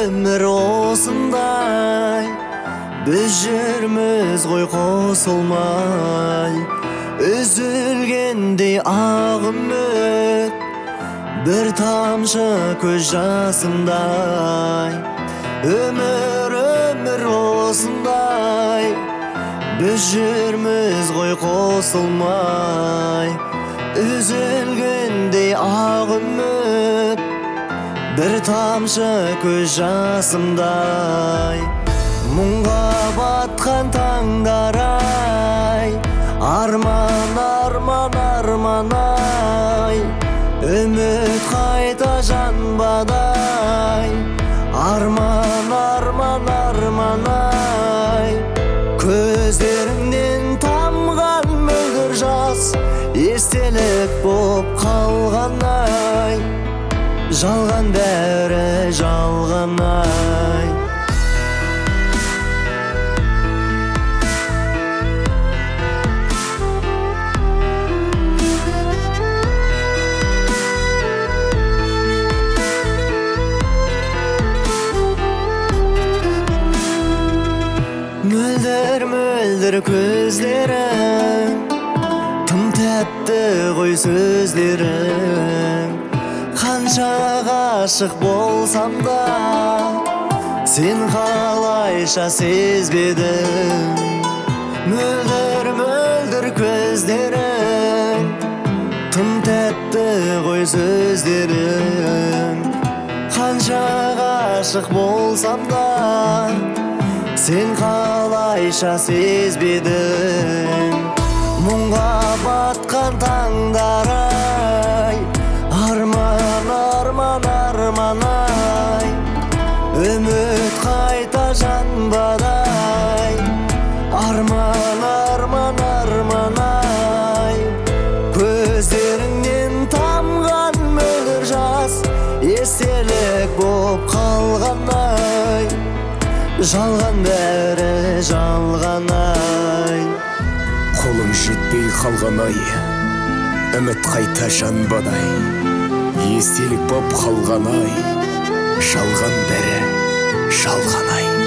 өмір осындай, біз жүрміз ғой қосылмай. Үзілгендей ақ үміт, бір тамшы көз жасымдай. Өмір осындай, біз жүрміз ғой қосылмай. Үзілгендей ақ үміт, бір тамшы көз жасымдай. Мұңға батқан таңдар-ай, арман, арман, арман-ай. Үміт қайта жанбадай, арман, арман, арман-ай. Көздеріңнен тамған мөлдір жас, естелік боп қалған-ай. Жалған бәрі жалған-ай. Мөлдір көздерің, тым тәтті ғой сөздерің. Қанша ғашық болсам да, сен қалайша сезбедің. Мөлдір көздерің, тым тәтті ғой сөздерің. Қанша ғашық болсам да, сен қалайша сезбедің. Мұңға батқан таңдар-ай, арман, арман, арман-ай. Үміт қайта жанбадай, арман, арман, арман-ай. Көздеріңнен тамған мөлдір жас, естелік боп қалған-ай. Жалған бәрі жалған-ай. Қолым жетпей қалған-ай, үміт қайта жанбадай. Естелік боп қалған-ай, жалған бәрі жалған-ай.